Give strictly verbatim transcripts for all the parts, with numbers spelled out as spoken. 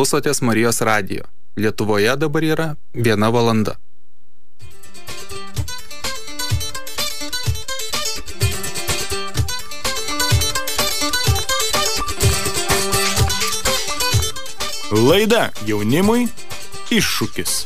Klausotės Marijos radijo. Lietuvoje dabar yra viena valanda. Laida jaunimui iššūkis.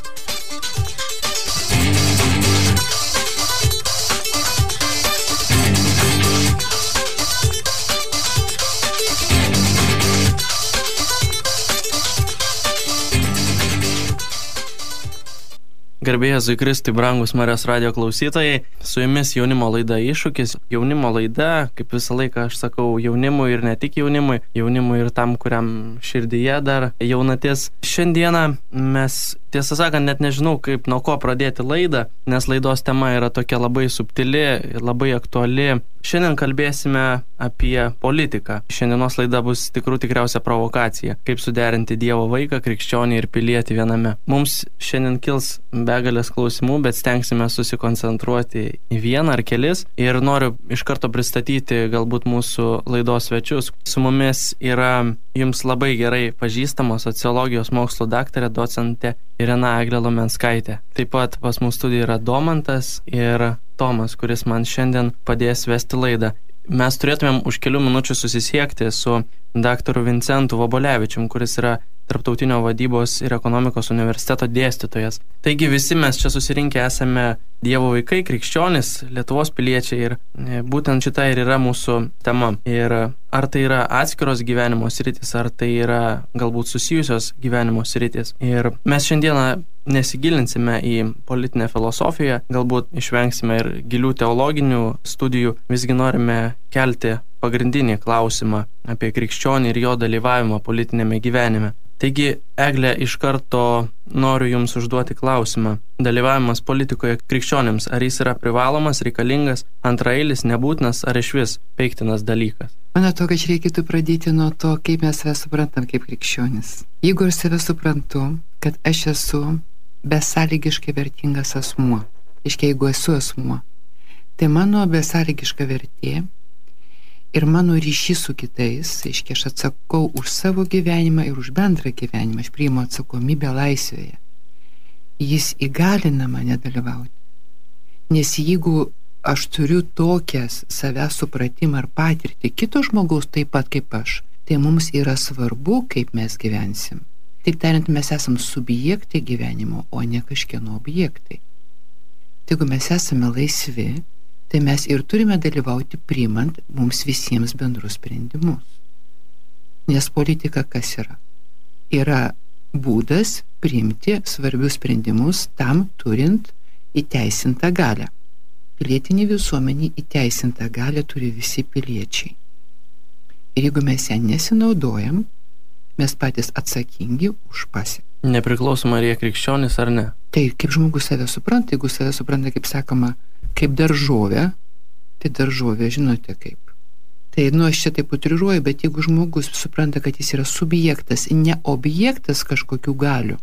Garbė Jėzui Kristui, brangus Marijos radijo klausytojai, su jumis jaunimo laida iššūkis. Jaunimo laida, kaip visą laiką aš sakau, jaunimui ir ne tik jaunimui, jaunimui ir tam, kuriam širdyje dar jaunatis. Šiandieną mes, tiesą sakant, net nežinau, kaip nuo ko pradėti laidą, nes laidos tema yra tokia labai subtili ir labai aktuali. Šiandien kalbėsime apie politiką. Šiandienos laida bus tikrų tikriausia provokacija. Kaip suderinti Dievo vaiką, krikščionį ir pilietį viename. Mums šiandien kils begalės klausimų, bet stengsime susikoncentruoti į vieną ar kelis. Ir noriu iš karto pristatyti galbūt mūsų laidos svečius. Su mumis yra jums labai gerai pažįstama sociologijos mokslo daktarė, docentė Irena Eglė Lumenskaitė. Taip pat pas mūsų studijoje yra Domantas ir Tomas, kuris man šiandien padės vesti laidą. Mes turėtumėm už kelių minučių susisiekti su daktaru Vincentu Vobolevičium, kuris yra Tarptautinio vadybos ir ekonomikos universiteto dėstytojas. Taigi visi mes čia susirinkę esame Dievo vaikai, krikščionys, Lietuvos piliečiai ir būtent šita ir yra mūsų tema. Ir ar tai yra atskiros gyvenimo sritis, ar tai yra galbūt susijusios gyvenimo sritis. Ir mes šiandieną nesigilinsime į politinę filosofiją, galbūt išvengsime ir gilių teologinių studijų, visgi norime kelti pagrindinį klausimą apie krikščionį ir jo dalyvavimą politinėme gyvenime. Taigi, Eglė, iš karto noriu Jums užduoti klausimą. Dalyvavimas politikoje krikščionims, ar jis yra privalomas, reikalingas, antraeilis, nebūtinas, ar išvis peiktinas dalykas? Man atrodo, kad reikėtų pradėti nuo to, kaip mes save suprantam kaip krikščionis. Jeigu aš save suprantu, kad aš esu besąlygiškai vertingas asmuo, iškai jeigu esu asmuo, tai mano besąlygiška vertė ir mano ryšys su kitais, aiškiai, aš atsakau už savo gyvenimą ir už bendrą gyvenimą, aš priimu atsakomybę laisvėje. Jis įgalina mane dalyvauti. Nes jeigu aš turiu tokias savęs supratimą ar patirtį kito žmogaus taip pat kaip aš, tai mums yra svarbu, kaip mes gyvensim. Taip tariant, mes esam subjektai gyvenimo, o ne kažkieno objektai. Tai jeigu mes esame laisvi, tai mes ir turime dalyvauti priimant mums visiems bendrus sprendimus. Nes politika kas yra? Yra būdas priimti svarbius sprendimus tam turint įteisintą galią. Pilietinė visuomenė įteisintą galią turi visi piliečiai. Ir jeigu mes ją nesinaudojam, mes patys atsakingi už pasekmes. Nepriklausomai ar jie krikščionis ar ne? Tai kaip žmogus save supranta, jeigu save supranta, kaip sakoma, kaip daržovė, tai daržovė žinote kaip. Tai, nu, aš čia taip utriruoju, bet jeigu žmogus supranta, kad jis yra subjektas, ne objektas kažkokių galių,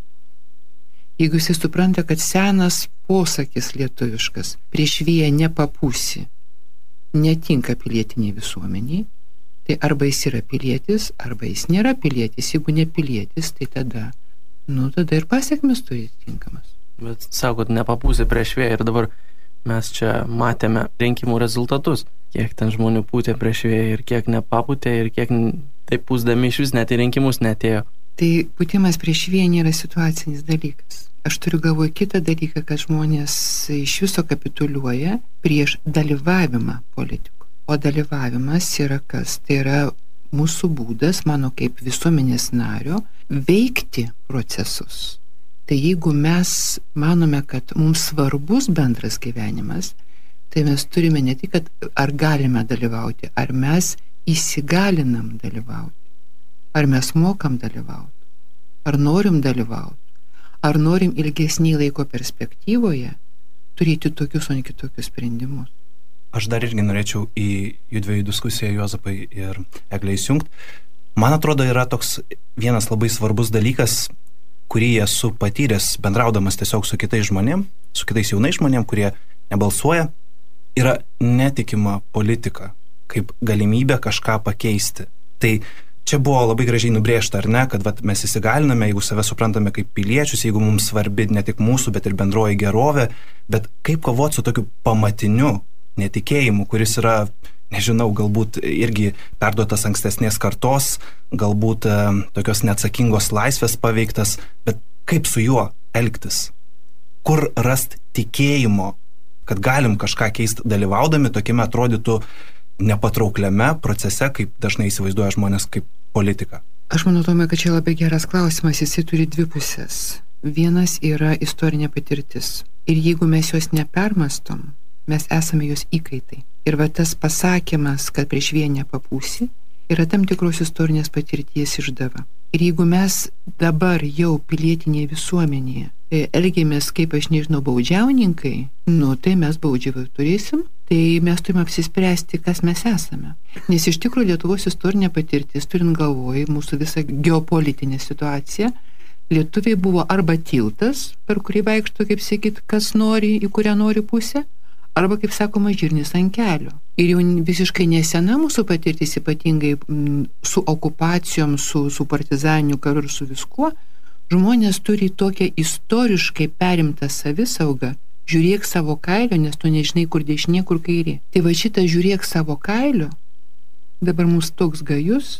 jeigu jis supranta, kad senas posakis lietuviškas, prieš vėją nepapūsi, netinka pilietiniai visuomeniai, tai arba jis yra pilietis, arba jis nėra pilietis. Jeigu ne pilietis, tai tada, nu, tada ir pasekmes turi tinkamas. Bet sakot, nepapūsi prieš vėją ir dabar mes čia matėme rinkimų rezultatus, kiek ten žmonių pūtė prieš vėją ir kiek nepapūtė ir kiek taip pūsdami iš vis net į rinkimus netėjo. Tai pūtimas prieš vėją nėra situacinis dalykas. Aš turiu galvoje kitą dalyką, kad žmonės iš viso kapituliuoja prieš dalyvavimą politikų. O dalyvavimas yra kas? Tai yra mūsų būdas, mano kaip visuomenės nario, veikti procesus. Tai jeigu mes manome, kad mums svarbus bendras gyvenimas, tai mes turime ne tik, kad ar galime dalyvauti, ar mes įsigalinam dalyvauti, ar mes mokam dalyvauti, ar norim dalyvauti, ar norim ilgesnį laiko perspektyvoje turėti tokius, o ne kitokius sprendimus. Aš dar irgi norėčiau į judviejų diskusiją Juozapai ir Eglę įsijungti. Man atrodo, yra toks vienas labai svarbus dalykas, kurį esu patyręs bendraudamas tiesiog su kitais žmonėm, su kitais jaunais žmonėm, kurie nebalsuoja, yra netikima politika, kaip galimybė kažką pakeisti. Tai čia buvo labai gražiai nubrėžta, ar ne, kad vat, mes įsigaliname, jeigu save suprantame kaip piliečius, jeigu mums svarbi ne tik mūsų, bet ir bendroji gerovė, bet kaip kovoti su tokiu pamatiniu netikėjimu, kuris yra, nežinau, galbūt irgi perduotas ankstesnės kartos, galbūt e, tokios neatsakingos laisvės paveiktas, bet kaip su juo elgtis? Kur rast tikėjimo, kad galim kažką keisti dalyvaudami tokiame atrodytų nepatraukliame procese, kaip dažnai įsivaizduoja žmonės kaip politika? Aš manau, Tomai, kad čia labai geras klausimas, jisai turi dvi pusės. Vienas yra istorinė patirtis. Ir jeigu mes jos nepermastom, mes esame jos įkaitai. Ir va tas pasakymas, kad prieš vieną papūsi, yra tam tikros istorinės patirties išdava. Ir jeigu mes dabar jau pilietinėje visuomenėje elgiamės kaip, aš nežinau, baudžiauninkai, nu tai mes baudžiavai turėsim, tai mes turime apsispręsti, kas mes esame. Nes iš tikrųjų Lietuvos istorinė patirtis, turint galvoj mūsų visą geopolitinę situaciją, lietuviai buvo arba tiltas, per kurį vaikšto, kaip sakyt, kas nori, į kurią nori pusę, arba, kaip sakoma, žirnis ant kelio. Ir jau visiškai nesena mūsų patirtis, ypatingai m, su okupacijom, su, su partizaniniu karu ir su viskuo, žmonės turi tokią istoriškai perimtą savisaugą, žiūrėk savo kailio, nes tu nežinai, kur dešinė, kur kairė. Tai va šitą žiūrėk savo kailio, dabar mūsų toks gajus,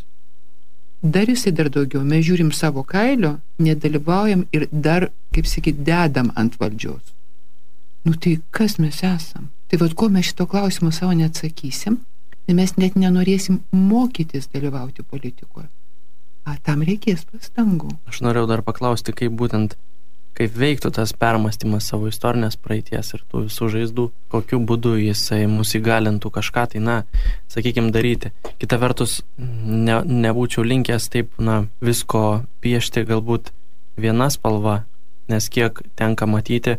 dar jisai dar daugiau, mes žiūrim savo kailio, nedalyvaujam ir dar, kaip sakyt, dedam ant valdžios. Nu tai kas mes esam? Tai vad, ko mes šito klausimo savo neatsakysim, tai mes net nenorėsim mokytis dalyvauti politikoje. A, tam reikės pastangų. Aš norėjau dar paklausti, kaip būtent, kaip veiktų tas permastymas savo istorinės praeities ir tų visų žaizdų, kokiu būdu jisai mus įgalintų kažką tai, na, sakykime, daryti. Kita vertus, ne, nebūčiau linkęs taip, na, visko piešti galbūt viena spalva, nes kiek tenka matyti,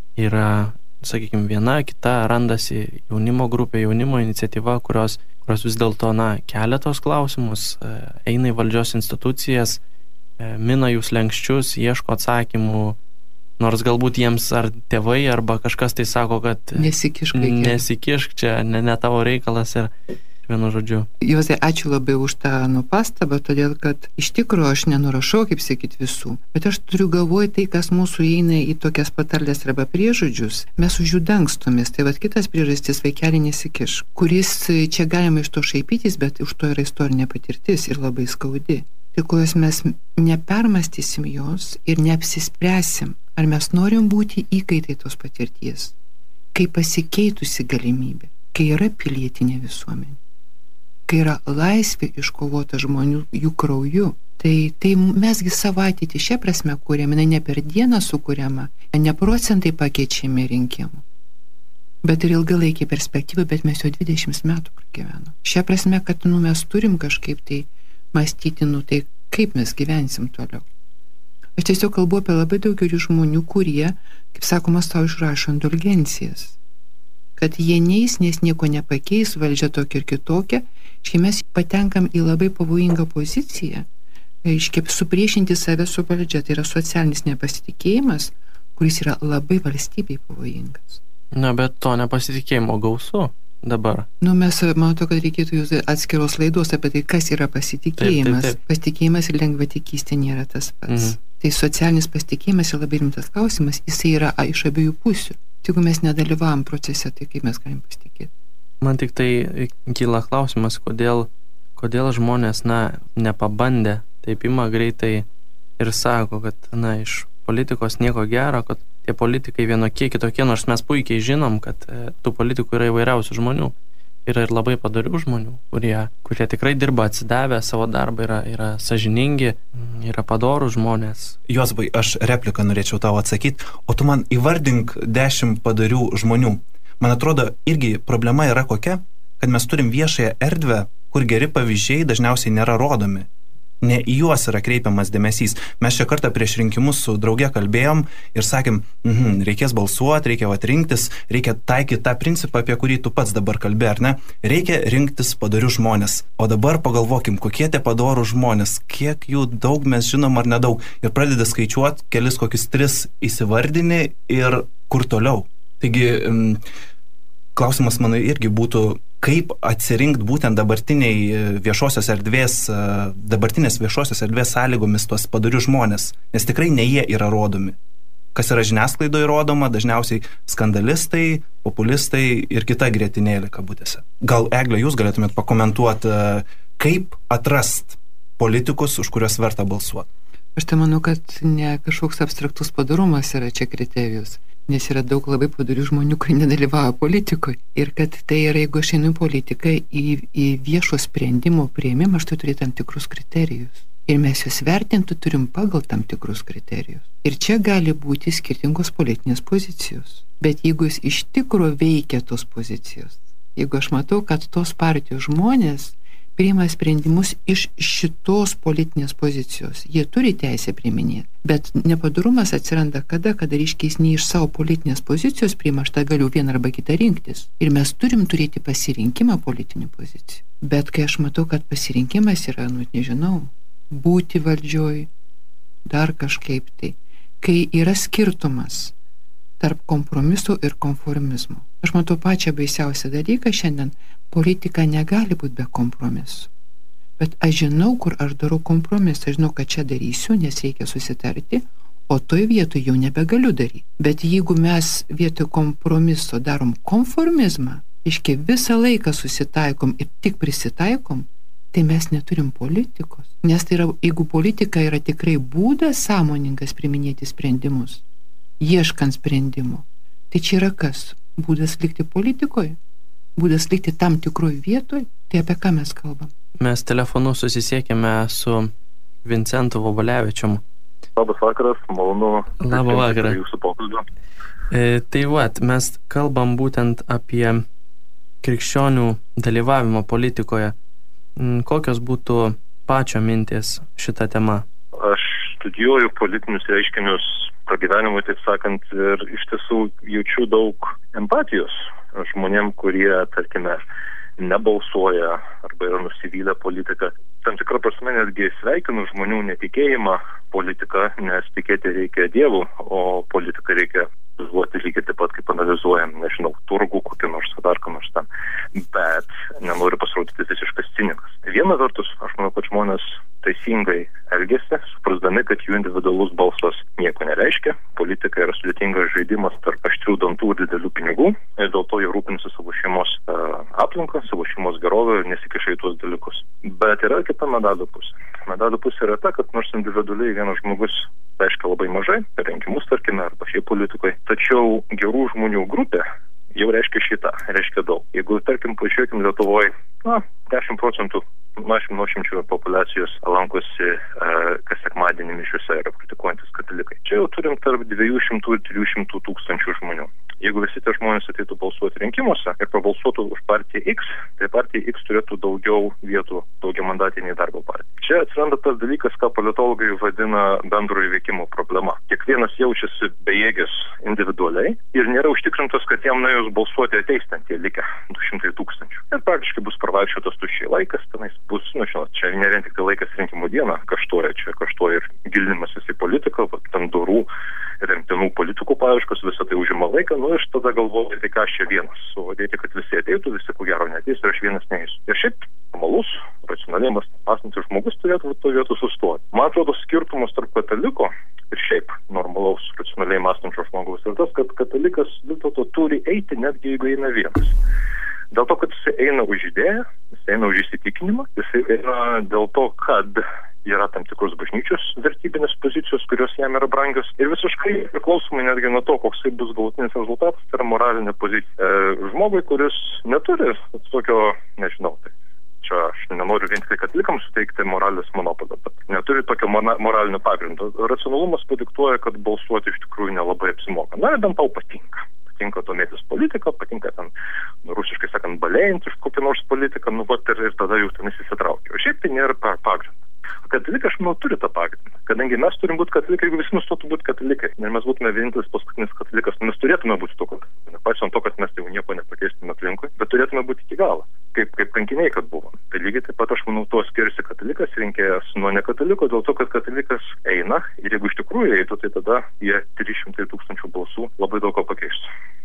yra, sakykime, viena, kita randasi jaunimo grupė, jaunimo iniciatyva, kurios, kurios vis dėlto, na, kelia tos klausimus, eina į valdžios institucijas, mina jų slenkščius, ieško atsakymų, nors galbūt jiems ar tėvai, arba kažkas tai sako, kad nesikišk, nesikišk čia, ne, ne tavo reikalas ir vienu žodžiu. Juozai, ačiū labai už tą nu pastabą, todėl kad iš tikrųjų aš nenurašau, kaip sakyt, visų, bet aš turiu galvoj tai, kas mūsų įeina į tokias patarlės arba priežodžius, mes už jų dangstomės. Tai vat kitas priežastis, vaikeli nesikiš, kuris čia galima iš to šaipytis, bet už to yra istorinė patirtis ir labai skaudi. Tai kojos mes nepermastysim jos ir neapsispręsim, ar mes norim būti įkaitai tos patirties, kai pasikeitusi galimybė, kai yra pilietinė visuomenė, kai yra laisvė iškovota žmonių jų krauju, tai, tai mesgi savo ateitį šią prasme kūrėme, ne per dieną sukūrėme, ne procentai pakeičiami rinkimų, bet ir ilgalaikį perspektyvą, bet mes jau dvidešimt metų pragyvenom. Šią prasme, kad nu, mes turim kažkaip tai mąstyti, nu tai kaip mes gyvensim toliau. Aš tiesiog kalbu apie labai daugelį žmonių, kurie, kaip sakoma, tau išrašo indulgencijas, kad jie neis, nes nieko nepakeis, valdžia tokia ir kitokia, štai mes patenkam į labai pavojingą poziciją, iškiep supriešinti save su valdžia, tai yra socialinis nepasitikėjimas, kuris yra labai valstybei pavojingas. Na, bet to nepasitikėjimo gausu dabar. Nu, mes, manau, kad reikėtų jūs atskiros laidos apie tai, kas yra pasitikėjimas. Taip, taip, taip. Pasitikėjimas ir lengvatikystė nėra tas pats. Mhm. Tai socialinis pasitikėjimas yra labai rimtas klausimas, jisai yra iš abiejų pusių. Jeigu mes nedalyvavom procese, tai kaip mes galim pasitikėti? Man tik tai kyla klausimas, kodėl, kodėl žmonės, na, nepabandė, taip ima greitai ir sako, kad, na, iš politikos nieko gero, kad tie politikai vienokie kitokie, nors mes puikiai žinom, kad e, tų politikų yra įvairiausių žmonių. Yra ir labai padarių žmonių, kurie, kurie tikrai dirba atsidavę savo darbą, yra, yra sąžiningi, yra padorų žmonės. Juozai, aš repliką norėčiau tau atsakyti, o tu man įvardink dešimt padarių žmonių. Man atrodo, irgi problema yra kokia, kad mes turim viešąją erdvę, kur geri pavyzdžiai dažniausiai nėra rodomi. Ne į juos yra kreipiamas dėmesys. Mes šią kartą prieš rinkimus su drauge kalbėjom ir sakėm, mhm, reikės balsuoti, reikia atrinktis, reikia taikyti tą principą, apie kurį tu pats dabar kalbė, ar ne? Reikia rinktis padorių žmonės. O dabar pagalvokim, kokie tie padorų žmonės, kiek jų daug mes žinom ar nedaug. Ir pradeda skaičiuoti kelis kokius tris įsivardinį ir kur toliau. Taigi, klausimas mano irgi būtų, kaip atsirinkti būtent dabartiniai viešosios erdvės, dabartinės viešosios erdvės sąlygomis tuos padarius žmonės, nes tikrai ne jie yra rodomi. Kas yra žiniasklaidoje rodoma, dažniausiai skandalistai, populistai ir kita grėtinėlė kabutėse. Gal, Egle, jūs galėtumėt pakomentuoti, kaip atrast politikus, už kuriuos verta balsuoti? Aš tai manau, kad ne kažkoks abstraktus padarumas yra čia kriterijus, nes yra daug labai padarių žmonių, kurie nedalyvauja politikoje. Ir kad tai yra, jeigu aš einu į politiką, į, į viešo sprendimo prieimimą, aš turiu tam tikrus kriterijus. Ir mes juos vertinti turim pagal tam tikrus kriterijus. Ir čia gali būti skirtingos politinės pozicijos. Bet jeigu jis iš tikro veikia tos pozicijos, jeigu aš matau, kad tos partijos žmonės priima sprendimus iš šitos politinės pozicijos, jie turi teisę priiminėti. Bet nepadarumas atsiranda kada, kada reiškia jis ne iš savo politinės pozicijos priima, aš tą galiu vieną arba kitą rinktis. Ir mes turim turėti pasirinkimą politinių pozicijų. Bet kai aš matau, kad pasirinkimas yra, nu, nežinau, būti valdžioj, dar kažkaip tai, kai yra skirtumas tarp kompromisų ir konformizmo. Aš matau pačią baisiausią dalyką šiandien, politika negali būti be kompromisų. Bet aš žinau, kur aš darau kompromisą, aš žinau, kad čia darysiu, nes reikia susitarti, o toj vietoj jau nebegaliu daryti. Bet jeigu mes vietoj kompromiso darom konformizmą, iškiai visą laiką susitaikom ir tik prisitaikom, tai mes neturim politikos. Nes tai yra, jeigu politika yra tikrai būdas sąmoningas priminėti sprendimus, ieškant sprendimų, tai čia yra kas? Būdas likti politikoje? Būdas likti tam tikroj vietoj? Tai apie ką mes kalbam? Mes telefonu susisiekėme su Vincentu Vobolevičium. Labas vakaras, malonu. Labą vakarą. Jūsų pokalbio. E, tai vat, mes kalbam būtent apie krikščionių dalyvavimo politikoje. Kokios būtų pačio mintis šitą temą? Aš studijuoju politinius reiškinius pragyvenimui, taip sakant, ir iš tiesų jaučiu daug empatijos žmonėm, kurie, tarkime, nebalsuoja arba yra nusivylę politiką. Tam tikrą prasme netgi sveikinu žmonių netikėjimą politiką, nes tikėti reikia Dievų, o politiką reikia analizuoti lygiai taip pat, kaip analizuojam, nežinau, turgų, kokį nors dar ką nors ten. Bet nenoriu pasirodyti visiškas cinikas. Viena vertus, aš manau, kad žmonės teisingai elgesi, suprasdami, kad jų individualus balsas nieko nereiškia. Politika yra sudėtingas žaidimas tarp aštrių dantų ir didelių pinigų, ir dėl to jie rūpinasi savo šeimos uh, aplinką, savo šeimos gerovę ir nesikiša į tuos dalykus. Bet yra kita medalio pusė. Medalio pusė yra ta, kad nors individualiai vienas žmogus reiškia labai mažai, per rinkimus, tarkime, arba šiaip politikoje, tačiau gerų žmonių grupė jau reiškia šitą, reiškia daug. Jeigu, tarkim, pažiūrėkim Lietuvoje, na, dešimt procentų nuošimčių populiacijos lankosi e, kas sekmadienį mišiuose yra praktikuojantis katalikai. Čia jau turim tarp dviejų šimtų ir trijų šimtų tūkstančių žmonių. Jeigu visi tie žmonės ateitų balsuoti rinkimuose ir prabalsuotų už partiją X, tai partija X turėtų daugiau vietų daugiamandatinėje darbo partijai. Čia atsiranda tas dalykas, ką politologai vadina bendro įveikimo problema. Kiekvienas jaučiasi bejėgis individualiai ir nėra užtikrintas, kad jam nuėjus balsuoti ateis ten tie likę du šimtai tūkstančių. Ir praktiškai bus pravaikščiotas tuščiai laikas, tenais bus, nu, žinot, čia ne vien tik tai laikas rinkimų dieną kaštuoja, čia kaštuoja ir gilinimasis į politiką, ten durų remtinų politikų paieškos, visą tai užima laiką, nu ir tada galvoju, tai ką aš čia vienas, suvadėti, kad visi ateitų, visi ko gero neteis ir aš vienas neįsiu. Ir šiaip normalus, racionaliai mąstantis žmogus turėtų to vietų sustoti. Man atrodo, skirtumas tarp kataliko ir šiaip normalaus, racionaliai mąstančio žmogaus yra tas, kad katalikas vis dėlto turi eiti, netgi jeigu eina vienas. Dėl to, kad jis eina už idėją, jis eina už įsitikinimą, jis eina dėl to, kad yra tam tikros bažnyčios vertybinės pozicijos, kurios jam yra brangios. Ir visiškai priklausomai netgi nuo to, koks tai bus galutinis rezultatas, tai yra moralinė pozicija. E, žmogui, kuris neturi tokio, nežinau, tai čia aš nenoriu vien tik katalikams suteikti moralės monopolio, bet neturi tokio moralinio pagrindo. Racionalumas padiktuoja, kad balsuoti iš tikrųjų nelabai apsimoka. Na, bent tau patinka. Patinka domėtis politiką, patinka ten, nu, rusiškai sakant, balėjant iš kokią nors politiką, nu, vat, ir, ir tada jau ten įsitraukia. O šiaip tai nėra pagrindo. Katalikai, aš manau, turi tą pagrindą. Kadangi mes turim būti katalikai, jeigu visi nustotų būti katalikai, ir mes būtume vienintelis paskutinis katalikas, mes turėtume būti to katalikai. Nepaisant to, kad mes jau nieko nepakeistume aplinkui, bet turėtume būti iki galo, kaip, kaip kankiniai, kad buvom. Tai lygiai taip pat, aš manau, to skiriasi katalikas rinkėjas nuo nekataliko, dėl to, kad katalikas eina, ir jeigu iš tikrųjų eitų, tai tada jie trys šimtai tūkstančių balsų labai daug ko pakeistų.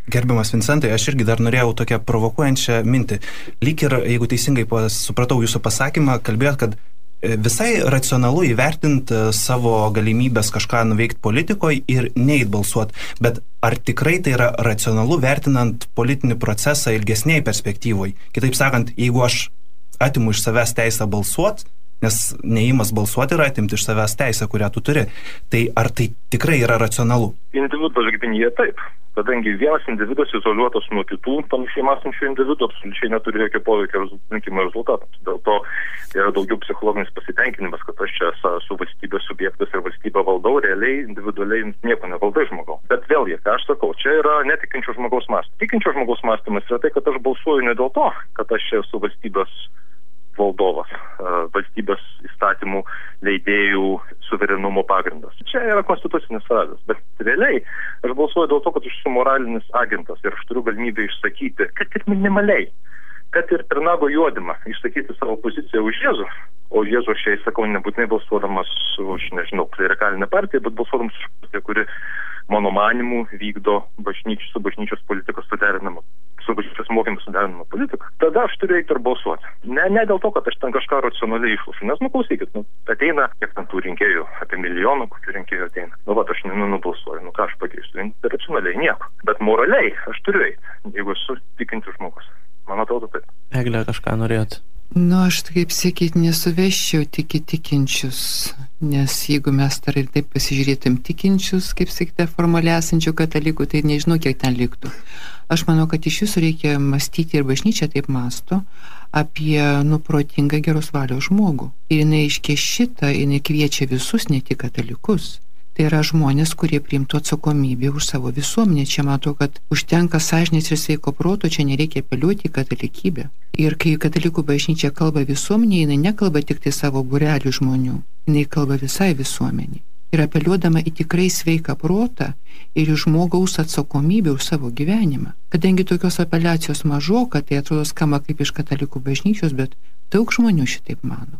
Gerbiamas Vincentai, aš irgi dar norėjau tokią provokuojančią mintį. Lyg ir, jeigu teisingai supratau jūsų pasakymą, kalbėjot, kad visai racionalu įvertinti savo galimybės kažką nuveikti politikoje ir neit balsuoti, bet ar tikrai tai yra racionalu vertinant politinį procesą ilgesniai perspektyvoje? Kitaip sakant, jeigu aš atimu iš savęs teisę balsuoti, nes neįmas balsuoti yra atimti iš savęs teisę, kurią tu turi, tai ar tai tikrai yra racionalu? Individo lygmenyje taip. Kadangi vienas individas izoliuotas nuo kitų panašiai mąstančių individų absoliučiai neturi jokio poveikio rinkimų rezultatams. Dėl to yra daugiau psichologinis pasitenkinimas, kad aš čia esu valstybės subjektas ir valstybę valdau, realiai individualiai nieko nevaldai žmogaus. Bet vėlgi, ką aš sakau, čia yra netikinčio žmogaus mąstymas. Tikinčio žmogaus mąstymas yra tai, kad aš balsuoju ne dėl to, kad aš čia esu valstybės valdovas, valstybės įstatymų leidėjų suverenumo pagrindas. Čia yra konstitucinis radas, bet realiai aš balsuoju dėl to, kad aš esu moralinis agentas ir aš turiu galimybę išsakyti, kad ir minimaliai, kad ir per nago juodimą išsakyti savo poziciją už Jėzų. O Jėzų aš jai sakau nebūtinai balsuodamas už, nežinau, klerikalinę partiją, bet balsuodamas už partiją, kuri mano manimų vykdo bažnyčios, su bažnyčios politikos suderinamą, su bažnyčios mokymus suderinamą politiką. Tada aš turiu eiti ir balsuoti. Ne, ne dėl to, kad aš ten kažką racionaliai išlošiu, nes, nu, klausykit, nu, ateina, kiek ten tų rinkėjų, apie milijoną, kokių rinkėjų ateina. Nu, va, aš nu, nubalsuoju, nu, ką aš pakeisiu, racionaliai nieko. Bet moraliai aš turiu eiti, jeigu esu tikintis žmogus. Man atrodo taip. Eglė, kažką norėjot? Nu, aš, kaip sakyt, nesuveščiau tik į tikinčius, nes jeigu mes dar ir taip pasižiūrėtum tikinčius, kaip sakyti, formaliai esančių katalikų, tai nežinau, kiek ten liktų. Aš manau, kad iš jūsų reikia mąstyti, ir bažnyčia taip mąsto, apie nuprotingą geros valios žmogų. Ir jinai iškė šitą, jinai kviečia visus, ne tik katalikus. Tai yra žmonės, kurie priimtų atsakomybę už savo visuomenę. Čia matau, kad užtenka sąžinės ir sveiko proto, čia nereikia apeliuoti į katalikybę. Ir kai katalikų bažnyčia kalba visuomenė, jinai nekalba tik tai savo būrelių žmonių, jinai kalba visai visuomenė. Ir apeliuodama į tikrai sveiką protą ir į žmogaus atsakomybę už savo gyvenimą. Kadangi tokios apeliacijos mažoka, tai atrodo skamba kaip iš katalikų bažnyčios, bet daug žmonių šitaip mano.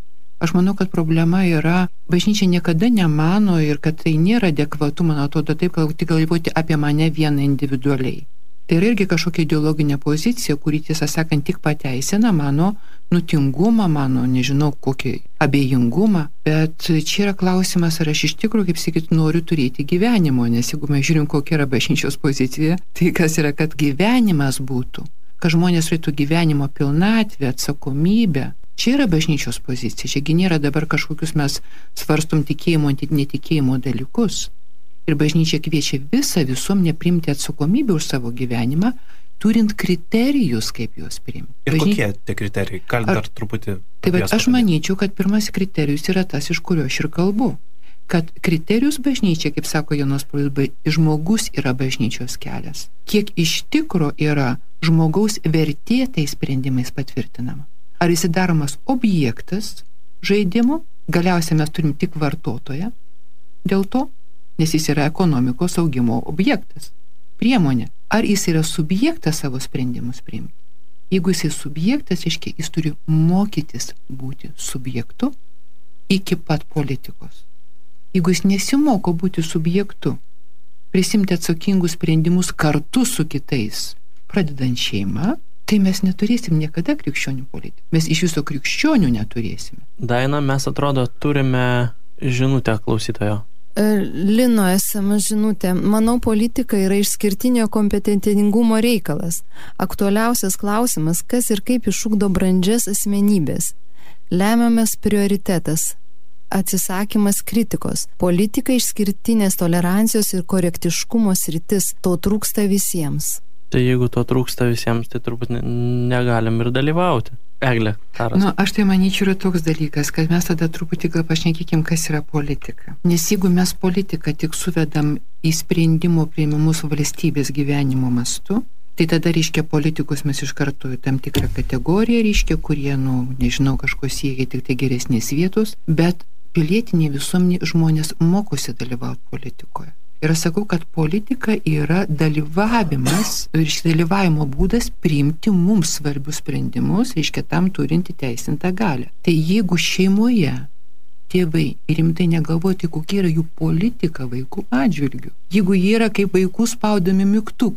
Aš manau, kad problema yra, bažnyčia niekada nemano ir kad tai nėra adekvatu, man atrodo, taip tik galvoti apie mane vieną individualiai. Tai yra irgi kažkokia ideologinė pozicija, kuri, tiesą sakant, tik pateisina mano nutingumą, mano, nežinau, kokį abejingumą, bet čia yra klausimas, ar aš iš tikrųjų, kaip sakyt, noriu turėti gyvenimo, nes jeigu mes žiūrim, kokia yra bažnyčios pozicija, tai kas yra, kad gyvenimas būtų, kad žmonės turėtų gyvenimo pilnatvę, atsakomybę. Čia yra bažnyčios pozicija, čiagi nėra dabar kažkokius mes svarstom tikėjimo, netikėjimo dalykus. Ir bažnyčia kviečia visą visuomenę priimti atsakomybę už savo gyvenimą, turint kriterijus, kaip juos priimti. Ir Bažny... kokie tie kriterijai? Gal dar truputį... Tai bet aš manyčiau, kad pirmas kriterijus yra tas, iš kurio aš ir kalbu. Kad kriterijus bažnyčia, kaip sako Jonas Paulius, žmogus yra bažnyčios kelias. Kiek iš tikro yra žmogaus vertė tais sprendimais patvirtinama. Ar jis daromas objektas žaidimo, galiausiai mes turim tik vartotoją, dėl to, nes jis yra ekonomikos augimo objektas, priemonė. Ar jis yra subjektas savo sprendimus priimti? Jeigu jis yra subjektas, reiškia, jis turi mokytis būti subjektu iki pat politikos. Jeigu jis nesimoko būti subjektu, prisimti atsakingus sprendimus kartu su kitais, pradedant šeimą, tai mes neturėsim niekada krikščionių politikų. Mes iš viso krikščionių neturėsime. Daina, mes atrodo turime žinutę klausytojo. Lino es em es žinutė. Manau, politika yra išskirtinio kompetentingumo reikalas. Aktualiausias klausimas, kas ir kaip išugdo brandžias asmenybės. Lemiamas prioritetas. Atsisakymas kritikos. Politika išskirtinės tolerancijos ir korektiškumo sritis. To trūksta visiems. Tai jeigu to trūksta visiems, tai turbūt negalim ir dalyvauti. Eglė, karas. Nu, aš tai manyčiau yra toks dalykas, kad mes tada truputį gal pašnekėkim, kas yra politika. Nes jeigu mes politiką tik suvedam į sprendimo priėmimus valstybės gyvenimo mastu, tai tada reiškia politikus mes iš karto tam tikrą kategoriją reiškia, kurie, nu, nežinau, kažko siekia tik tai geresnės vietos, bet pilietinė visuomenė žmonės mokosi dalyvauti politikoje. Ir aš sakau, kad politika yra dalyvavimas ir dalyvavimo būdas priimti mums svarbius sprendimus, reiškia tam turinti teisintą galią. Tai jeigu šeimoje tėvai rimtai negalvoti, kokia yra jų politika vaikų atžvilgių, jeigu jie yra kaip vaikų spaudomi mygtukai,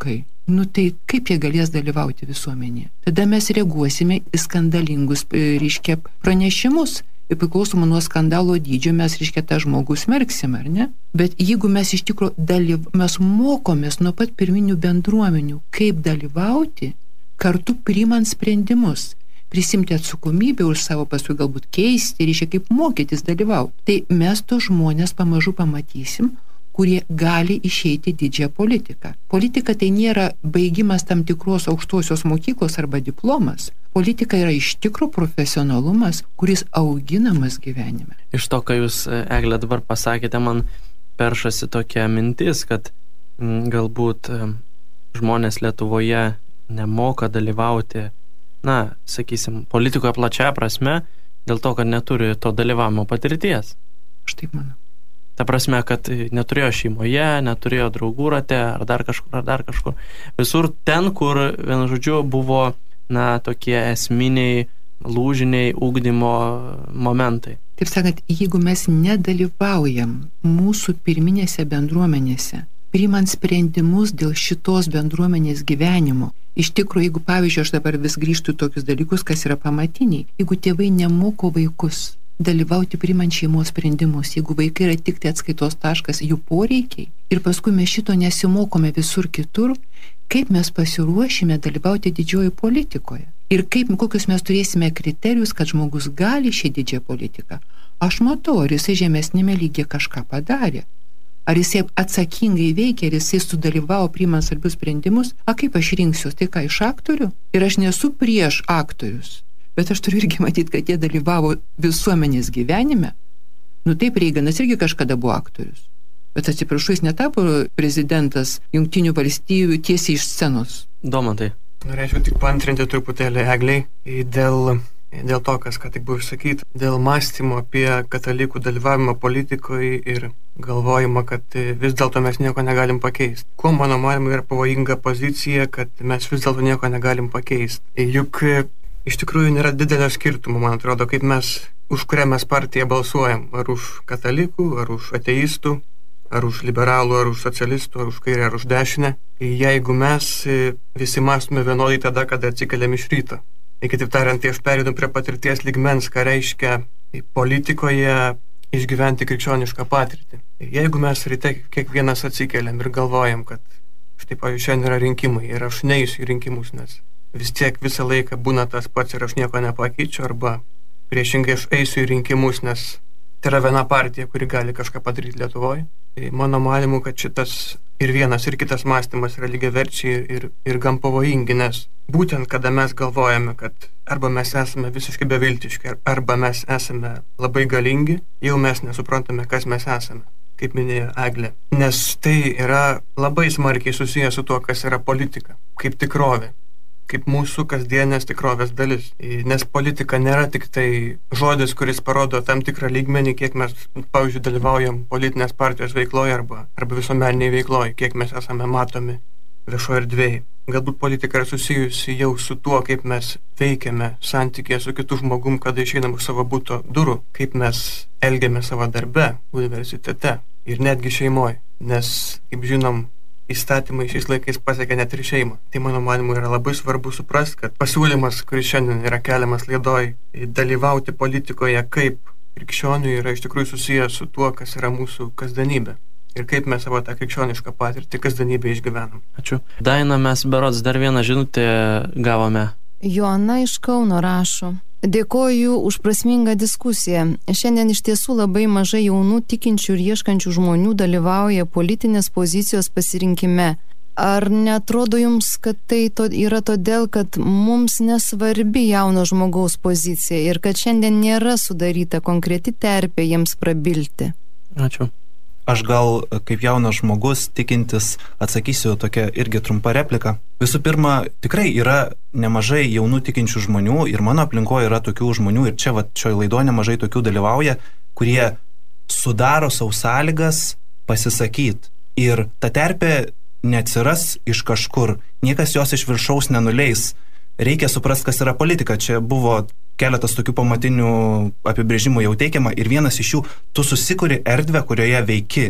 nu tai kaip jie galės dalyvauti visuomenėje? Tada mes reaguosime į skandalingus, reiškia, pranešimus. Ir priklausomai nuo skandalo dydžio mes, reiškia, tą žmogų smerksime, ar ne? Bet jeigu mes iš tikrųjų dalyv... mes mokomės nuo pat pirminių bendruomenių, kaip dalyvauti, kartu priimant sprendimus, prisimti atsakomybę už savo, paskui galbūt keisti, reiškia, kaip mokytis dalyvauti. Tai mes to žmonės pamažu pamatysim, kurie gali išeiti didžiąją politiką. Politika tai nėra baigimas tam tikros aukštosios mokyklos arba diplomas. Politika yra iš tikro profesionalumas, kuris auginamas gyvenime. Iš to, ką jūs, Eglė, dabar pasakėte, man peršasi tokia mintis, kad m, galbūt m, žmonės Lietuvoje nemoka dalyvauti, na, sakysim, politikoje plačiaja prasme, dėl to, kad neturi to dalyvavimo patirties. Aš taip manau. Ta prasme, kad neturėjo šeimoje, neturėjo draugų rate, ar dar kažkur, ar dar kažkur. Visur ten, kur, vienu žodžiu, buvo, na, tokie esminiai, lūžiniai ugdymo momentai. Taip sakant, jeigu mes nedalyvaujam mūsų pirminėse bendruomenėse, priimant sprendimus dėl šitos bendruomenės gyvenimo, iš tikrųjų, jeigu, pavyzdžiui, aš dabar vis grįžtu tokius dalykus, kas yra pamatiniai, jeigu tėvai nemoko vaikus dalyvauti priimant šeimos sprendimus, jeigu vaikai yra tik tai atskaitos taškas, jų poreikiai, ir paskui mes šito nesimokome visur kitur, kaip mes pasiruošime dalyvauti didžioji politikoje. Ir kaip, kokius mes turėsime kriterijus, kad žmogus gali šią didžiąją politiką. Aš matau, ar jisai žemesnėme lygyje kažką padarė. Ar jisai atsakingai veikia, ar jisai sudalyvavo priimant svarbius sprendimus, a kaip aš rinksiuos, tai ką iš aktorių? Ir aš nesu prieš aktorius. Bet aš turiu irgi matyti, kad jie dalyvavo visuomenės gyvenime. Nu taip, Reiganas irgi kažkada buvo aktorius. Bet atsiprašau, jis netapo prezidentas Jungtinių valstijų tiesiai iš scenos. Domantai. Norėčiau tik paantrinti truputėlį Egliai dėl, dėl to, kas ką tik buvo išsakyta, dėl mąstymo apie katalikų dalyvavimą politikoje ir galvojimą, kad vis dėlto mes nieko negalim pakeisti. Kuo, mano manymu, yra pavojinga pozicija, kad mes vis dėlto nieko negalim pakeisti. Juk iš tikrųjų nėra didelio skirtumo, man atrodo, kaip mes, už kurią mes partiją balsuojam. Ar už katalikų, ar už ateistų, ar už liberalų, ar už socialistų, ar už kairę, ar už dešinę. Jeigu mes visi mąstume vienodai tada, kada atsikeliam iš ryto. Ir kitaip tariant, tai aš perėdu prie patirties lygmens, ką reiškia politikoje išgyventi krikščionišką patirtį. Ir jeigu mes ryte kiekvienas atsikeliam ir galvojam, kad štai, pavyzdžiui, šiandien yra rinkimai ir aš neisiu į rinkimus, nes vis tiek visą laiką būna tas pats ir aš nieko nepakeičiu, arba priešingai aš eisiu į rinkimus, nes tai yra viena partija, kuri gali kažką padaryti Lietuvoje. Tai mano manymu, kad šitas ir vienas, ir kitas mąstymas yra lygiaverčiai ir, ir gan pavojingi, nes būtent kada mes galvojame, kad arba mes esame visiškai beviltiški, arba mes esame labai galingi, jau mes nesuprantame, kas mes esame, kaip minėjo Eglė. Nes tai yra labai smarkiai susijęs su tuo, kas yra politika, kaip tikrovė, kaip mūsų kasdienės tikrovės dalis. Nes politika nėra tik tai žodis, kuris parodo tam tikrą lygmenį, kiek mes, pavyzdžiui, dalyvaujam politinės partijos veikloje arba, arba visuomeniniai veikloje, kiek mes esame matomi viešoje erdvėje. Galbūt politika yra susijusi jau su tuo, kaip mes veikiame santykėje su kitu žmogum, kada išeinam už savo buto durų, kaip mes elgiame savo darbe, universitete ir netgi šeimoje. Nes, kaip žinom, įstatymai šiais laikais pasiekia net ir šeimą. Tai mano manimu yra labai svarbu suprasti, kad pasiūlymas, kuris šiandien yra keliamas laidoj, dalyvauti politikoje kaip krikščioniui yra iš tikrųjų susijęs su tuo, kas yra mūsų kasdienybė. Ir kaip mes savo tą krikščionišką patirtį kasdienybę išgyvenam. Ačiū. Daina, mes berods dar vieną žinutę gavome. Joana iš Kauno rašo. Dėkoju už prasmingą diskusiją. Šiandien iš tiesų labai mažai jaunų tikinčių ir ieškančių žmonių dalyvauja politinės pozicijos pasirinkime. Ar netrodo jums, kad tai to yra todėl, kad mums nesvarbi jauno žmogaus pozicija ir kad šiandien nėra sudaryta konkreti terpė jiems prabilti? Ačiū. Aš gal kaip jaunas žmogus tikintis atsakysiu tokią irgi trumpą repliką. Visų pirma, tikrai yra nemažai jaunų tikinčių žmonių ir mano aplinkoje yra tokių žmonių ir čia va šioje laidoje nemažai tokių dalyvauja, kurie sudaro savo sąlygas pasisakyti. Ir ta terpė neatsiras iš kažkur, niekas jos iš viršaus nenuleis. Reikia suprasti, kas yra politika. Čia buvo keletas tokių pamatinių apibrėžimų jau teikiama ir vienas iš jų, tu susikuri erdvę, kurioje veiki.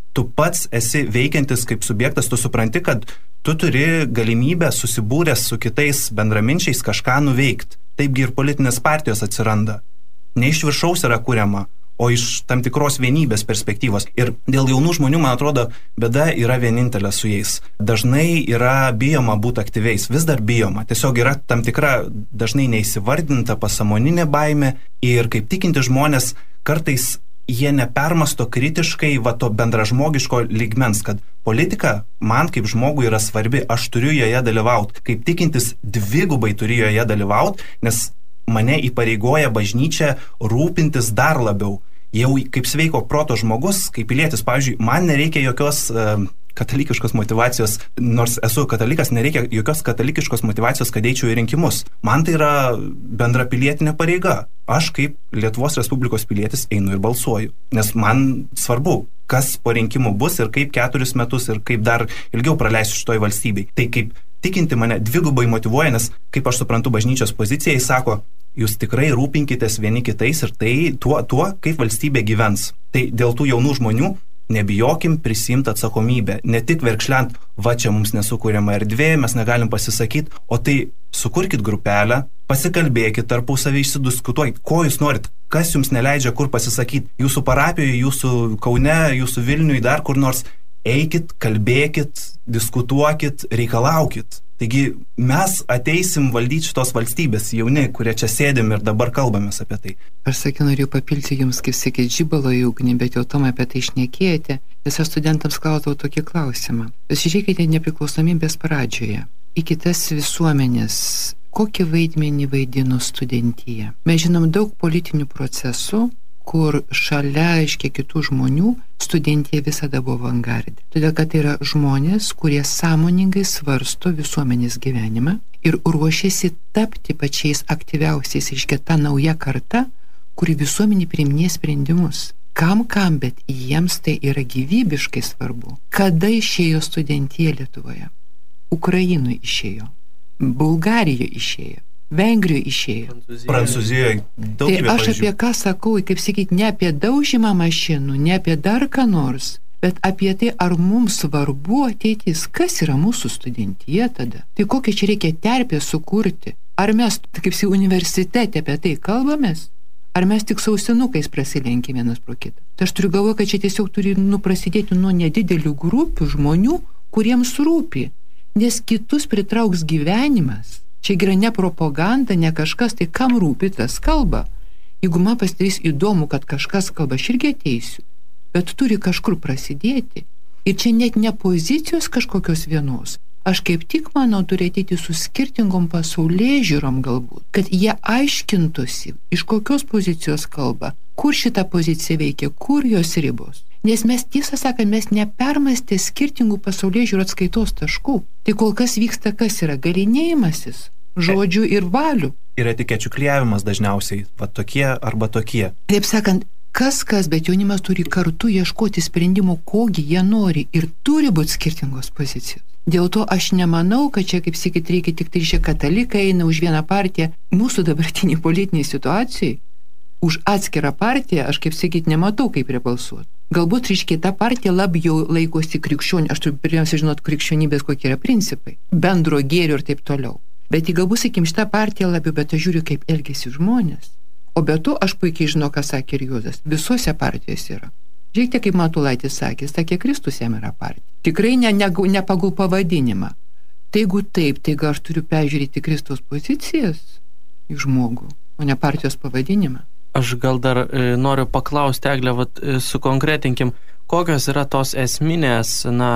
tu pats esi veikiantis kaip subjektas, tu supranti, kad tu turi galimybę susibūręs su kitais bendraminčiais kažką nuveikti. Taipgi ir politinės partijos atsiranda. Ne iš viršaus yra kuriama, o iš tam tikros vienybės perspektyvos. Ir dėl jaunų žmonių, man atrodo, bėda yra vienintelė su jais. Dažnai yra bijoma būti aktyviais, vis dar bijoma. Tiesiog yra tam tikra dažnai neįsivardinta pasąmoninė baimė ir kaip tikinti žmonės kartais jie nepermasto kritiškai va to bendražmogiško lygmens, kad politika man kaip žmogui yra svarbi, aš turiu joje dalyvauti. Kaip tikintis dvigubai turiu joje dalyvauti, nes mane įpareigoja bažnyčia rūpintis dar labiau. Jau kaip sveiko proto žmogus, kaip pilietis, pavyzdžiui, man nereikia jokios uh, katalikiškos motivacijos, nors esu katalikas, nereikia jokios katalikiškos motivacijos, kad eičiau į rinkimus. Man tai yra bendra pilietinė pareiga. Aš kaip Lietuvos Respublikos pilietis einu ir balsuoju, nes man svarbu, kas po rinkimų bus ir kaip keturis metus ir kaip dar ilgiau praleisiu šitoj valstybei. Tai kaip tikinti mane dvigubai motyvuoja, nes kaip aš suprantu bažnyčios poziciją, jis sako, jūs tikrai rūpinkitės vieni kitais ir tai tuo, tuo, kaip valstybė gyvens. Tai dėl tų jaunų žmonių nebijokim prisimti atsakomybę. Ne tik verkšliant, va čia mums nesukūriama erdvė, mes negalim pasisakyti, o tai sukurkit grupelę, pasikalbėkit tarpusavį, išsidiskutuokit, ko jūs norit, kas jums neleidžia kur pasisakyti. Jūsų parapijoje, jūsų Kaune, jūsų Vilniuje, dar kur nors. Eikit, kalbėkit, diskutuokit, reikalaukit. Taigi mes ateisim valdyti šitos valstybės, jauni, kurie čia sėdėm ir dabar kalbamės apie tai. Aš sakė, noriu papilti jums, kaip sakėt, žibalo į ugnį, bet jau tomai apie tai šnekėjate, nes aš studentams klausau tokį klausimą. Žiūrėkite nepriklausomybės pradžioje. Į kitas visuomenės, kokį vaidmenį vaidino studentija. Mes žinom daug politinių procesų, kur šalia, aiškiai, kitų žmonių studentija visada buvo avangardė. Todėl, kad tai yra žmonės, kurie sąmoningai svarsto visuomenės gyvenimą ir ruošiasi tapti pačiais aktyviausiais, aiškiai, ta nauja karta, kuri visuomenį priiminės sprendimus. Kam, kam, bet jiems tai yra gyvybiškai svarbu. Kada išėjo studentija Lietuvoje? Ukrainoje išėjo, Bulgarijoje išėjo, Vengrijoje išėjo. Prancūzijoje daugybė Tai aš pavyzdžių. apie ką sakau, kaip sakyti, ne apie daužymą mašinų, ne apie dar ką nors, bet apie tai, ar mums svarbu ateitis, kas yra mūsų studentija tada. Tai kokią čia reikia terpę sukurti? Ar mes, kaip si, universitete apie tai kalbamės? Ar mes tik sausinukais prasilenkim vienas pro kitą? Tai aš turiu galvoje, kad čia tiesiog turi nu, prasidėti nuo nedidelių grupių žmonių, kuriems rūpi, nes kitus pritrauks gyvenimas. Čia yra ne propaganda, ne kažkas, tai kam rūpi tas kalba. Jeigu man pasidarys įdomu, kad kažkas kalba, aš irgi ateisiu, bet turi kažkur prasidėti. Ir čia net ne pozicijos kažkokios vienos. Aš kaip tik, manau, turi ateiti su skirtingom pasaulėžiūrom galbūt, kad jie aiškintųsi, iš kokios pozicijos kalba, kur šita pozicija veikia, kur jos ribos. Nes mes, tiesą sakant, mes nepermastė skirtingų pasaulėžiūrų atskaitos taškų. Tai kol kas vyksta, kas yra galinėjimasis, žodžių ir valių. Ir etikečių klijavimas dažniausiai, va tokie arba tokie. Taip sakant, kas kas, bet jaunimas turi kartu ieškoti sprendimo, kogi jie nori ir turi būti skirtingos pozicijos. Dėl to aš nemanau, kad čia, kaip sakyt, reikia tik tai šie katalikai eina už vieną partiją. Mūsų dabartiniai politiniai situacijai už atskirą partiją, aš kaip sakyt, nematau, kaip rebalsuoti. Galbūt, reiškia, ta partija labiau laikosi krikščionių, aš turiu pirmiausia žinot krikščionybės, kokie yra principai, bendro gėrio ir taip toliau. Bet į galbūt, sakykim, šitą partiją labiau, bet aš žiūriu, kaip elgesi žmonės. O be to, aš puikiai žinau, ką sakė ir Juozas, visose partijose yra. Žiūrėkite, kaip Matulaitis sakė, sakė, Kristus jam yra partija. Tikrai ne, ne, ne pagal pavadinimą. Tai jeigu taip, tai gal aš turiu peržiūrėti Kristaus pozicijas į žmogų, o ne partijos pavadinimą. Aš gal dar e, noriu paklausti, Eglę, vat, e, sukonkretinkim, kokios yra tos esminės, na,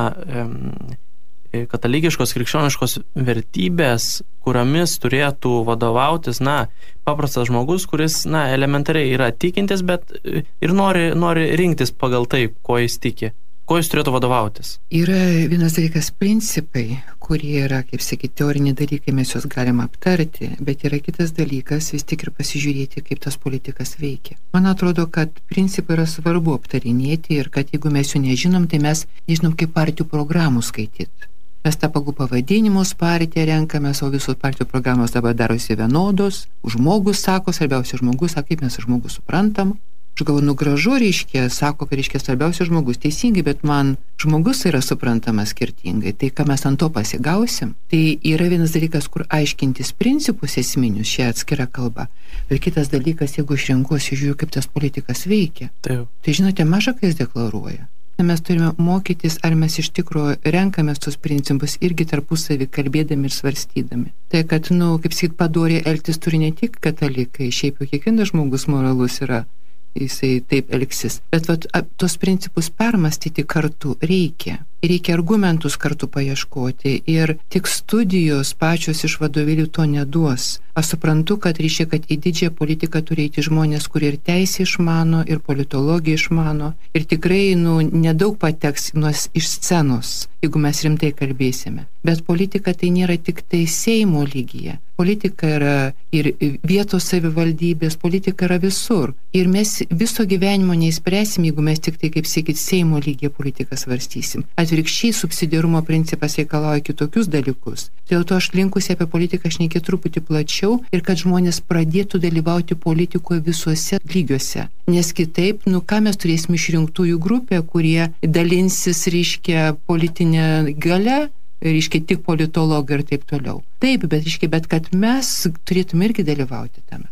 e, katalikiškos, krikščioniškos vertybės, kuriomis turėtų vadovautis, na, paprastas žmogus, kuris, na, elementariai yra tikintis, bet e, ir nori, nori rinktis pagal tai, ko jis tiki. Ko jis turėtų vadovautis? Yra vienas dalykas principai, kurie yra, kaip sakyti, teoriniai dalykai, mes juos galime aptarti, bet yra kitas dalykas vis tik ir pasižiūrėti, kaip tas politikas veikia. Man atrodo, kad principai yra svarbu aptarinėti ir kad jeigu mes jų nežinom, tai mes nežinom, kaip partijų programų skaityti. Mes tą pagal pavadinimus partiją renkamės, o visos partijų programos dabar darosi vienodos. Žmogus sako, svarbiausia žmogus sako, kaip mes žmogus suprantam. Aš galvoju, nu gražu, reiškia, sako, kad reiškia svarbiausias žmogus, teisingai, bet man žmogus yra suprantamas skirtingai. Tai ką mes ant to pasigausim, tai yra vienas dalykas, kur aiškintis principus esminius, šią atskirą kalbą. Bet kitas dalykas, jeigu aš renkuosi, žiūriu, kaip tas politikas veikia. Taip. Tai žinote, maža, kai jis deklaruoja. Mes turime mokytis, ar mes iš tikrųjų renkamės tos principus irgi tarpusavį kalbėdami ir svarstydami. Tai, kad, nu, kaip sakyt, padoriai elgtis turi ne tik katalikai, šiaip jau kiekvienas žmogus moralus yra, jisai taip elgsis. Bet vat, tos principus permastyti kartu reikia. Reikia argumentus kartu paieškoti ir tik studijos pačios iš vadovėlių to neduos. Aš suprantu, kad reiškia, kad į didžiąją politiką turi eiti žmonės, kurie ir teisę išmano, ir politologiją išmano. Ir tikrai, nu, nedaug pateks nuos iš scenos, jeigu mes rimtai kalbėsime. Bet politika tai nėra tik tai Seimo lygyje. Politika yra ir vietos savivaldybės, politika yra visur. Ir mes viso gyvenimo neįspręsim, jeigu mes tik tai, kaip sakyt, Seimo lygyje politiką svarstysim. Atvirkščiai subsidiarumo principas reikalauja kitokius dalykus. Dėl to aš linkusi apie politiką šnekėti truputį plačiau ir kad žmonės pradėtų dalyvauti politikoje visuose lygiuose. Nes kitaip, nu ką mes turėsime išrinktųjų grupę, kurie dalinsis, reiškia, politinę galę, reiškia, tik politologai ir taip toliau. Taip, bet, reiškia, bet kad mes turėtume irgi dalyvauti tame.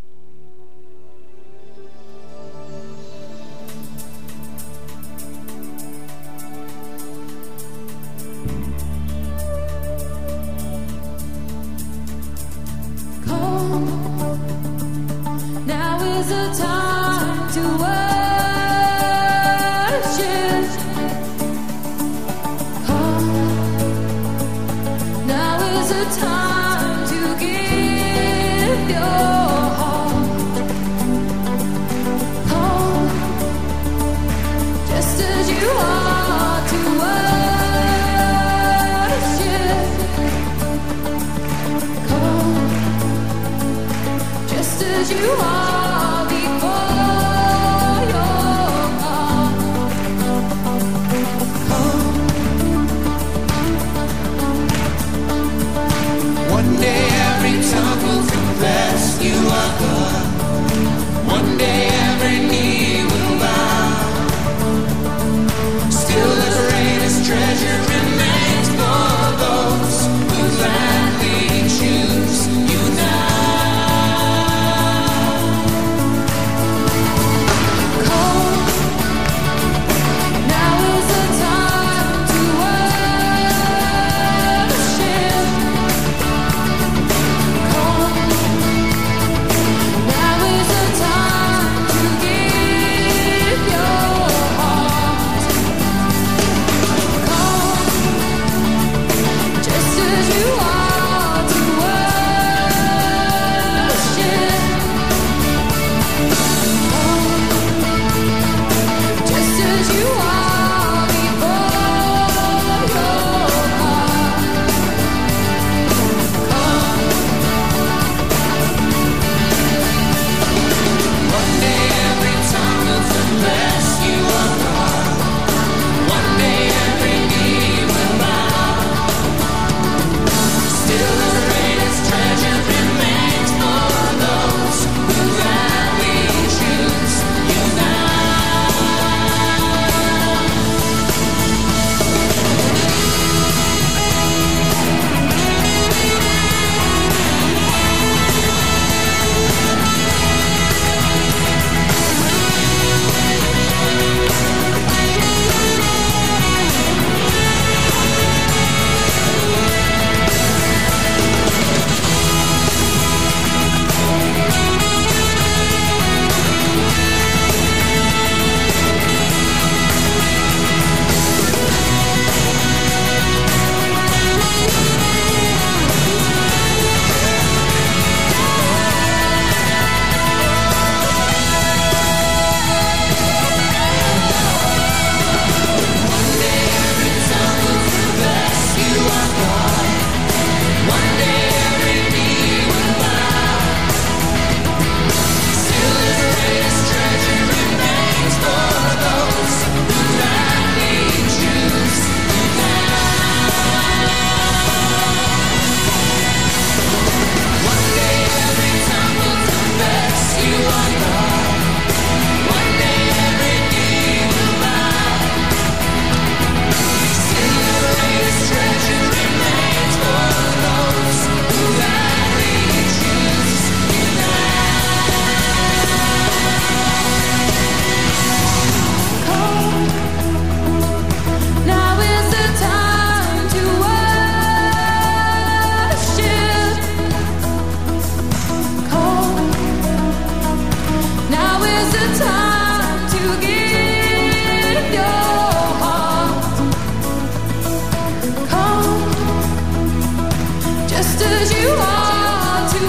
as you are to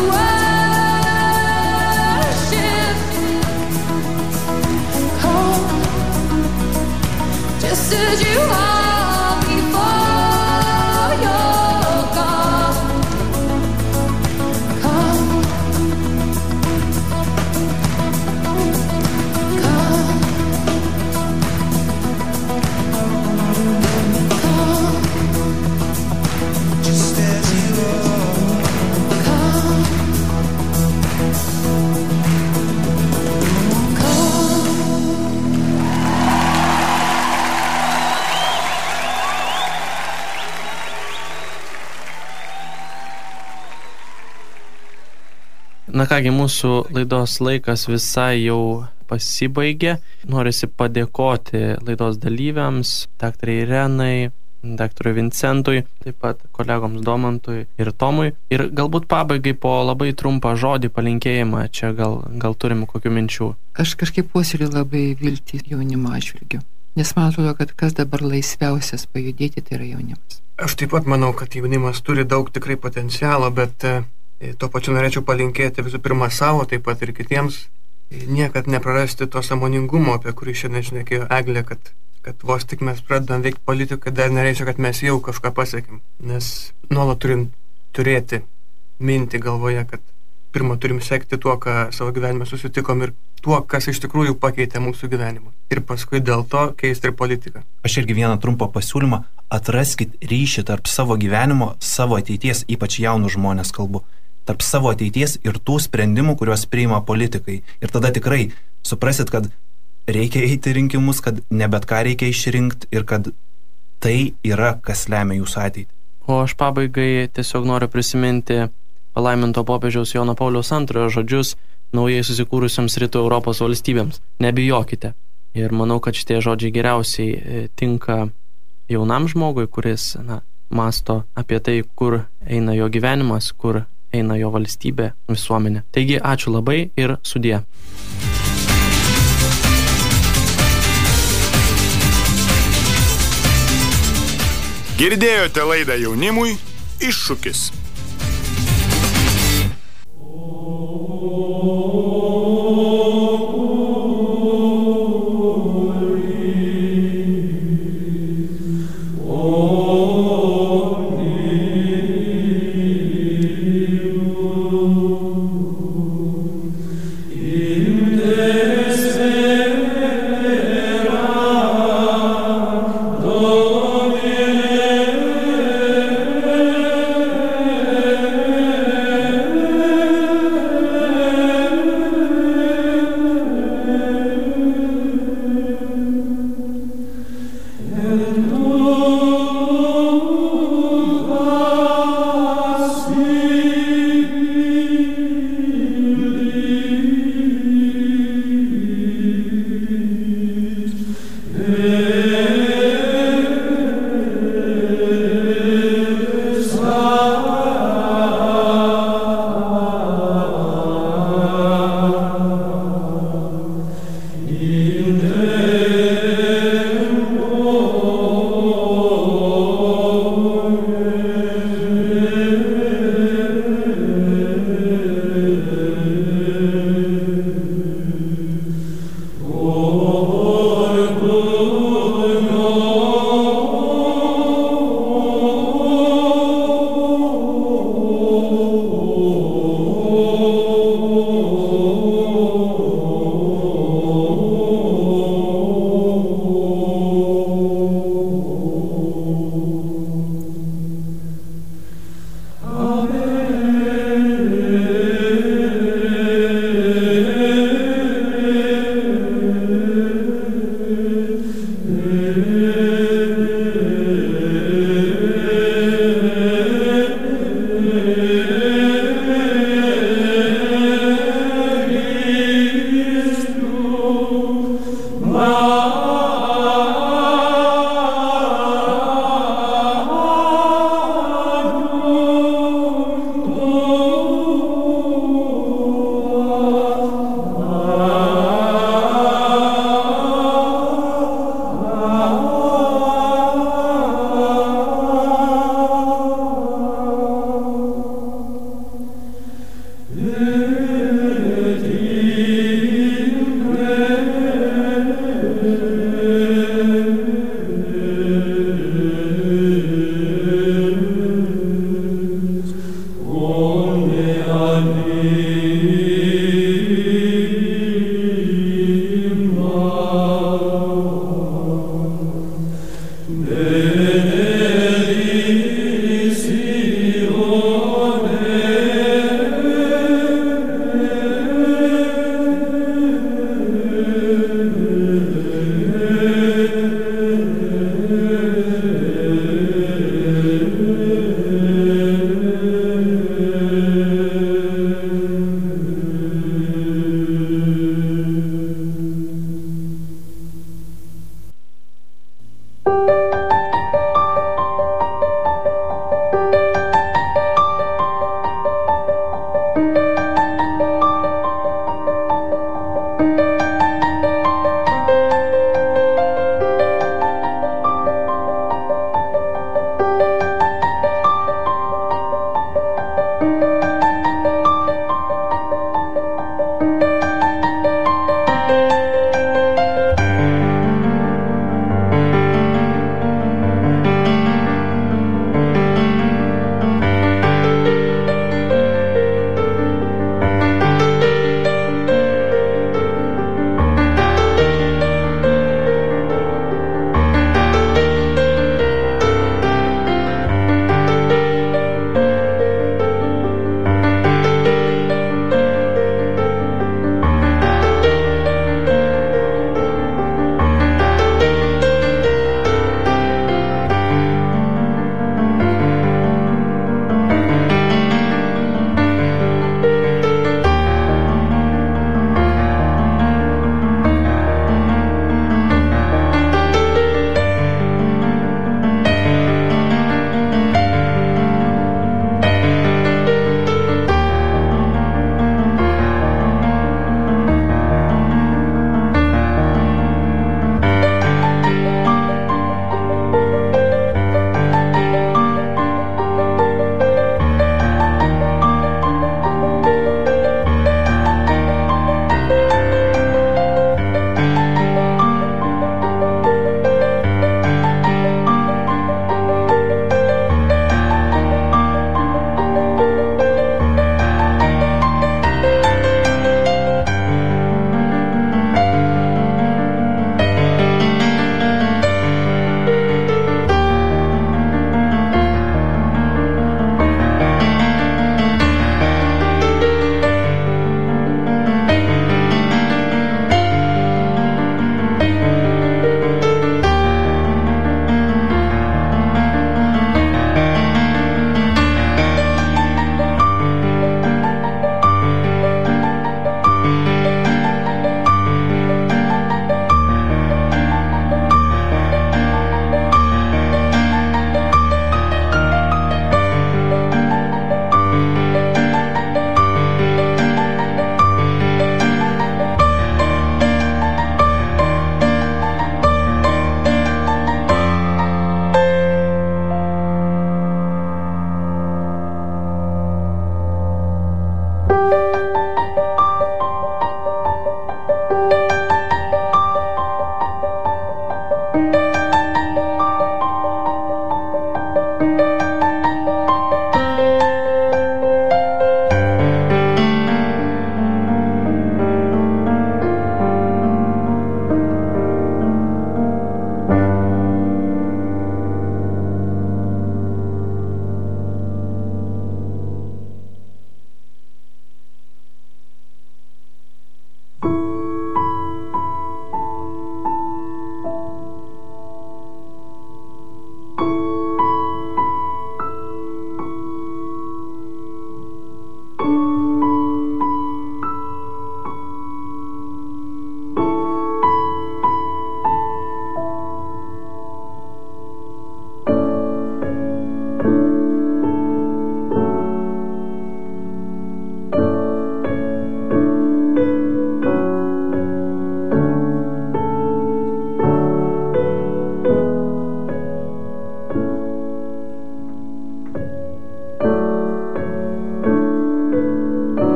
worship. Come, just as you are before your God. Come, come, come, just as you are. Come, come. Na kągi, mūsų laidos laikas visai jau pasibaigė. Norisi padėkoti laidos dalyviams, daktarai Irenai, daktarui Vincentui, taip pat kolegoms Domantui ir Tomui. Ir galbūt pabaigai po labai trumpą žodį palinkėjimą, čia gal, gal turim kokių minčių. Aš kažkaip puoselėjau labai viltį jaunimo atžvilgiu, nes man atrodo, kad kas dabar laisviausias pajudėti, tai yra jaunimas. Aš taip pat manau, kad jaunimas turi daug tikrai potencialo, bet e, tuo pačiu norėčiau palinkėti visų pirma savo, taip pat ir kitiems, e, niekad neprarasti to sąmoningumo, apie kurį šiandien šnekėjo Eglė, kad, kad vos tik mes pradedam veikti politiką, dar nereiškia, kad mes jau kažką pasiekėm, nes nuolat turim turėti mintį galvoje, kad pirmą turim sekti tuo, ką savo gyvenime susitikom ir tuo, kas iš tikrųjų pakeitė mūsų gyvenimą. Ir paskui dėl to keisti ir politiką. Aš irgi vieną trumpą pasiūlymą. Atraskit ryšį tarp savo gyvenimo, savo ateities, ypač jaunų žmonės kalbu, tarp savo ateities ir tų sprendimų, kuriuos priima politikai. Ir tada tikrai suprasit, kad reikia eiti rinkimus, kad ne bet ką reikia išrinkti ir kad tai yra, kas lemia jūsų ateitį. O aš pabaigai tiesiog noriu prisiminti palaiminto popiežiaus Jono Pauliaus antrojo žodžius naujai susikūrusiams Rytų Europos valstybėms. Nebijokite. Ir manau, kad šitie žodžiai geriausiai tinka jaunam žmogui, kuris na, masto apie tai, kur eina jo gyvenimas, kur eina jo valstybė, visuomenė. Taigi, ačiū labai ir sudie. Girdėjote laidą Jaunimui iššūkis.